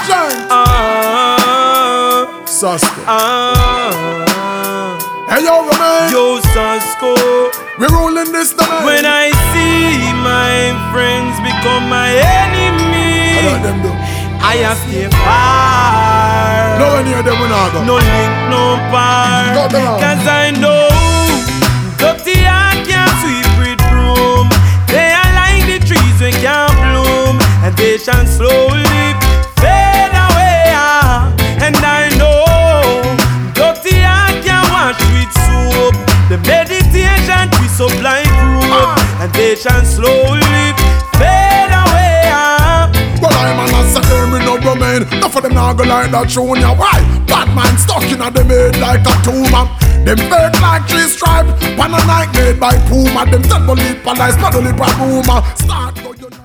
Giant. Sasko. Hey yo, man. Yo, Sasko. We rolling this domain. When I see my friends become my enemy, I like them though. I have to stay far. No any of them will not go. No link, no bar. Go down. Cause I know dirty heart can't sweep with broom. They are like the trees we can't bloom, and they shall slowly fade away. And I know dirty heart can't wash with soap. The meditation twist up like rope, and they shall slowly fade away. Well, I'm an answer, me no domain. Enough of them now go like that tune, yeah. Why? Bad man stuck in a them head like a tumor. Them fake like three stripe, pan a night made by Puma. Them dead bullet, police, paddle it, rumor. Start go, you know.